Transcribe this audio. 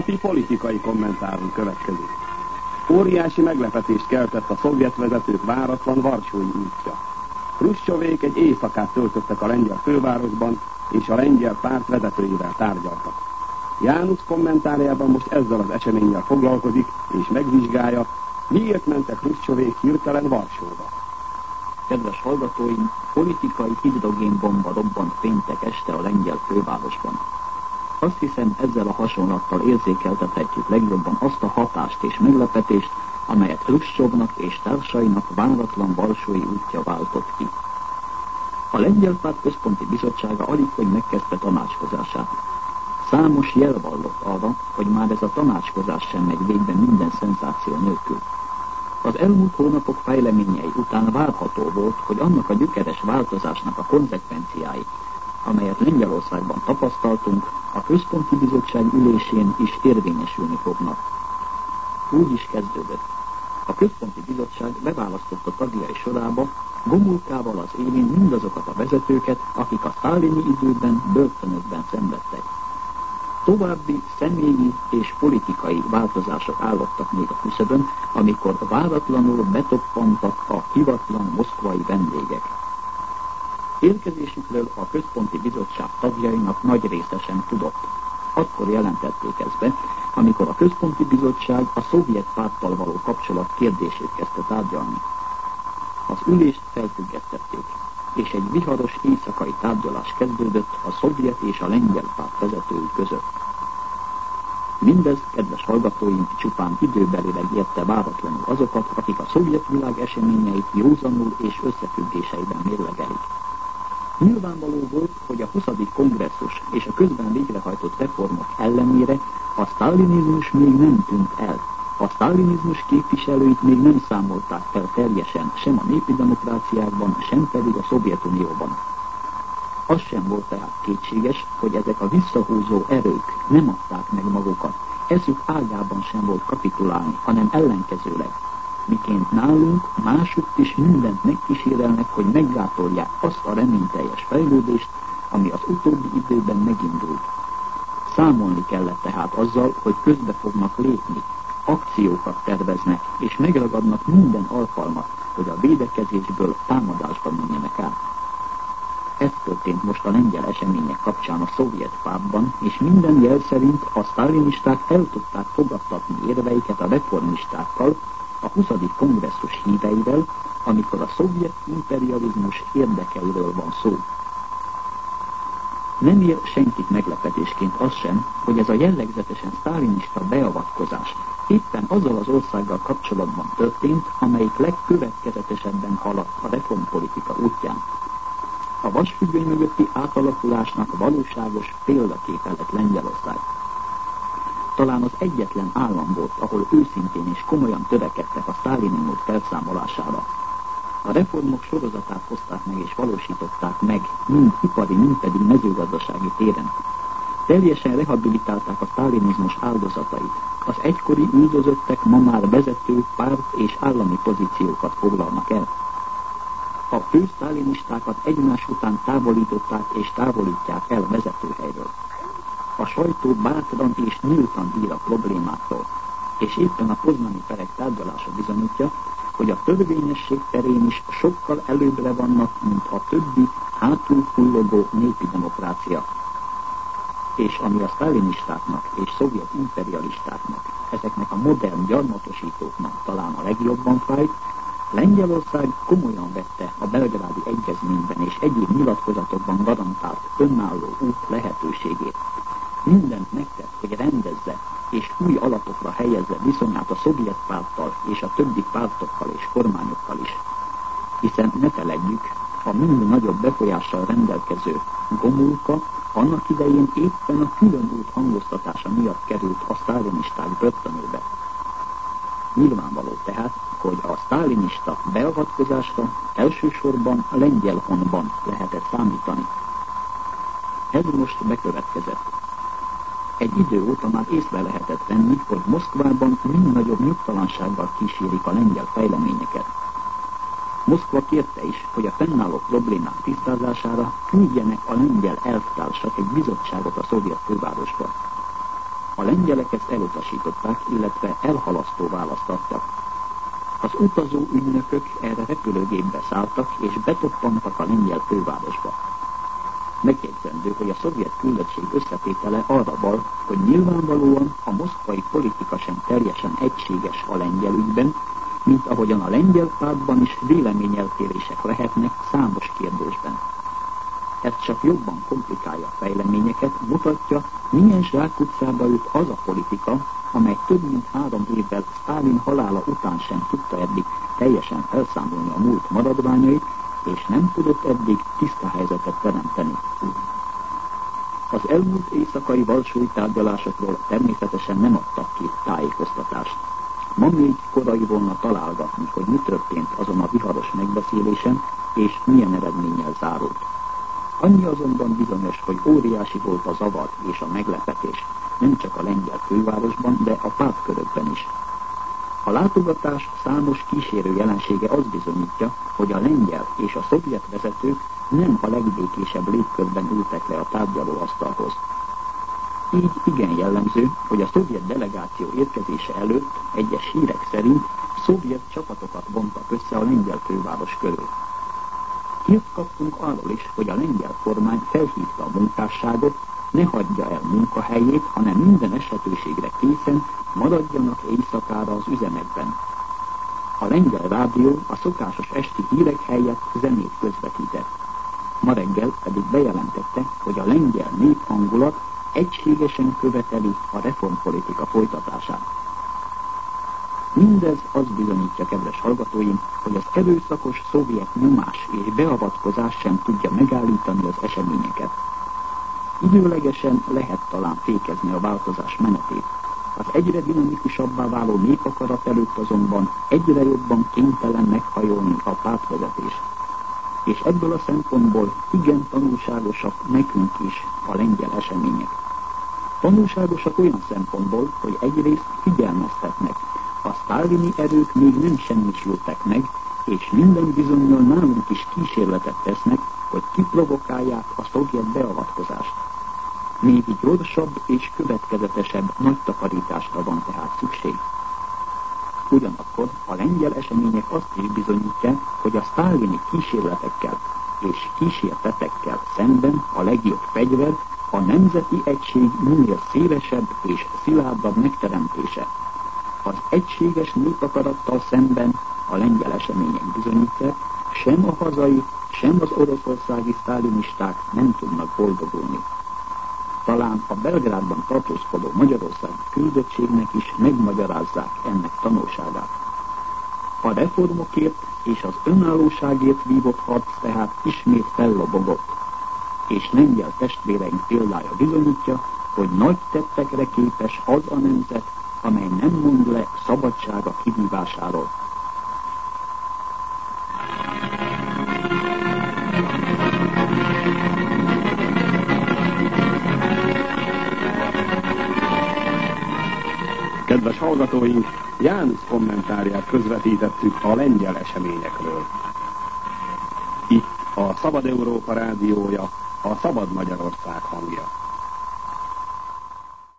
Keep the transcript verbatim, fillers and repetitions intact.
Napi politikai kommentárunk következik. Óriási meglepetést keltett a szovjet vezetők váratlan varsói útja. Hruscsovék egy éjszakát töltöttek a lengyel fővárosban, és a lengyel párt vezetőivel tárgyaltak. János kommentárjában most ezzel az eseménnyel foglalkozik, és megvizsgálja, miért mentek Hruscsovék hirtelen Varsóba. Kedves hallgatóim, politikai hidrogénbomba robbant péntek este a lengyel fővárosban. Azt hiszem, ezzel a hasonlattal érzékeltethetjük legjobban azt a hatást és meglepetést, amelyet Hruscsovnak és társainak váratlan varsói útja váltott ki. A lengyel párt központi bizottsága alig, hogy megkezdte tanácskozását. Számos jel vallott arra, hogy már ez a tanácskozás sem megy végbe minden szenzáció nélkül. Az elmúlt hónapok fejleményei után várható volt, hogy annak a gyökeres változásnak a konzekvenciái, amelyet Lengyelországban tapasztaltunk, a központi bizottság ülésén is érvényesülni fognak. Úgy is kezdődött. A központi bizottság beválasztotta tagjai sorába Gomulkával az élén mindazokat a vezetőket, akik a sztálini időben börtönökben szenvedtek. További személyi és politikai változások állottak még a küszöbön, amikor váratlanul betoppantak a hivatlan moszkvai vendégek. Érkezésükről a központi bizottság tagjainak nagy része sem tudott. Akkor jelentették ezt be, amikor a központi bizottság a szovjet párttal való kapcsolat kérdését kezdte tárgyalni. Az ülést felfüggesztették, és egy viharos éjszakai tárgyalás kezdődött a szovjet és a lengyel párt vezetői között. Mindez, kedves hallgatóink, csupán időbelileg érte váratlanul azokat, akik a szovjet világ eseményeit józanul és összefüggéseiben mérlegelik. Nyilvánvaló volt, hogy a huszadik kongresszus és a közben végrehajtott reformok ellenére a sztálinizmus még nem tűnt el. A sztálinizmus képviselőit még nem számolták fel teljesen sem a népi demokráciákban, sem pedig a Szovjetunióban. Az sem volt tehát kétséges, hogy ezek a visszahúzó erők nem adták meg magukat. Eszük ágában sem volt kapitulálni, hanem ellenkezőleg. Miként nálunk másutt is mindent megkísérelnek, hogy meggátolják azt a reményteljes fejlődést, ami az utóbbi időben megindult. Számolni kellett tehát azzal, hogy közbe fognak lépni, akciókat terveznek, és megragadnak minden alkalmat, hogy a védekezésből támadásba menjenek át. Ez történt most a lengyel események kapcsán a szovjet pártban, és minden jel szerint a sztálinisták el tudták fogadtatni érveiket a reformistákkal, a huszadik kongresszus híveivel, amikor a szovjet imperializmus érdekeiről van szó. Nem ér senkit meglepetésként az sem, hogy ez a jellegzetesen sztálinista beavatkozás éppen azzal az országgal kapcsolatban történt, amelyik legkövetkezetesebben haladt a reformpolitika útján. A vasfüggöny mögötti átalakulásnak valóságos példaképe lett Lengyelország. Talán az egyetlen állam volt, ahol őszintén és komolyan törekedtek a sztálini mód felszámolására. A reformok sorozatát hozták meg és valósították meg, mind ipari, mind pedig mezőgazdasági téren. Teljesen rehabilitálták a sztálinizmus áldozatait. Az egykori üldözöttek ma már vezető, párt és állami pozíciókat foglalnak el. A fő sztálinistákat egymás után távolították és távolítják el vezetőhelyről. A sajtó bátran és nyíltan ír a problémákról, és éppen a poznani perek tárgyalása bizonyítja, hogy a törvényesség terén is sokkal előbbre vannak, mint a többi hátul hullogó népi demokrácia. És ami a sztálinistáknak és szovjet imperialistáknak, ezeknek a modern gyarmatosítóknak talán a legjobban fájt, Lengyelország komolyan vette a belgrádi egyezményben és egyéb nyilatkozatokban garantált önálló út lehetőségét. Mindent megtett, hogy rendezze és új alapokra helyezze viszonyát a szovjet párttal és a többi pártokkal és kormányokkal is. Hiszen ne feledjük, a mind nagyobb befolyással rendelkező Gomulka annak idején éppen a külön út hangoztatása miatt került a sztálinisták börtönébe. Nyilvánvaló tehát, hogy a sztálinista beavatkozásra elsősorban a lengyel honban lehetett számítani. Ez most bekövetkezett. Egy idő óta már észre lehetett venni, hogy Moszkvában mind nagyobb nyugtalansággal kísérik a lengyel fejleményeket. Moszkva kérte is, hogy a fennálló problémák tisztázására küldjenek a lengyel elvtársak egy bizottságot a szovjet fővárosba. A lengyelek ezt elutasították, illetve elhalasztó választ adtak. Az utazó ügynökök erre repülőgépbe szálltak, és betoppantak a lengyel fővárosba. Megjegyzendő, hogy a szovjet küldöttség összetétele arra val, hogy nyilvánvalóan a moszkvai politika sem teljesen egységes a lengyel ügyben, mint ahogyan a lengyel pártban is véleményeltérések lehetnek számos kérdésben. Ez csak jobban komplikálja a fejleményeket, mutatja, milyen zsákutcába jut az a politika, amely több mint három évvel Sztálin halála után sem tudta eddig teljesen felszámolni a múlt maradványait, és nem tudott eddig tiszta helyzetet teremteni. Az elmúlt éjszakai varsói tárgyalásokról természetesen nem adtak ki tájékoztatást. Ma még korai volna találgatni, hogy mi történt azon a viharos megbeszélésen, és milyen eredménnyel zárult. Annyi azonban bizonyos, hogy óriási volt a zavar és a meglepetés, nem csak a lengyel fővárosban, de a pártkörökben is. A látogatás számos kísérő jelensége azt bizonyítja, hogy a lengyel és a szovjet vezetők nem a legbékésebb légkörben ültek le a tárgyalóasztalhoz. Így igen jellemző, hogy a szovjet delegáció érkezése előtt egyes hírek szerint szovjet csapatokat vontak össze a lengyel főváros körül. Hírt kaptunk arról is, hogy a lengyel kormány felhívta a munkásságot, ne hagyja el munkahelyét, hanem minden esetőségre készen maradjanak éjszakára az üzemekben. A lengyel rádió a szokásos esti hírek helyett zenét közvetített. Ma reggel pedig bejelentette, hogy a lengyel néphangulat egységesen követeli a reformpolitika folytatását. Mindez azt bizonyítja, kedves hallgatóim, hogy az erőszakos szovjet nyomás és beavatkozás sem tudja megállítani az eseményeket. Időlegesen lehet talán fékezni a változás menetét. Az egyre dinamikusabbá váló népakarat előtt azonban egyre jobban kénytelen meghajolni a pártvezetés. És ebből a szempontból igen tanulságosak nekünk is a lengyel események. Tanulságosak olyan szempontból, hogy egyrészt figyelmeztetnek, a sztálini erők még nem semmisültek meg, és minden bizonnyal nálunk is kísérletet tesznek, hogy kiprovokálják a szovjet beavatkozást. Még gyorsabb és következetesebb nagy takarításra van tehát szükség. Ugyanakkor a lengyel események azt is bizonyítják, hogy a sztálini kísérletekkel és kísértetekkel szemben a legjobb fegyver a nemzeti egység minél szélesebb és szilárdabb megteremtése. Az egységes népakarattal szemben a lengyel események bizonyítják, sem a hazai, sem az oroszországi sztálinisták nem tudnak boldogulni. Talán a Belgrádban tartózkodó magyarországi küldöttségnek is megmagyarázzák ennek tanulságát. A reformokért és az önállóságért vívott harc tehát ismét fellobogott, és lengyel testvéreink példája bizonyítja, hogy nagy tettekre képes az a nemzet, amely nem mond le szabadsága kivívásáról. Kedves hallgatóink, János kommentárját közvetítettük a lengyel eseményekről. Itt a Szabad Európa rádiója, a Szabad Magyarország hangja.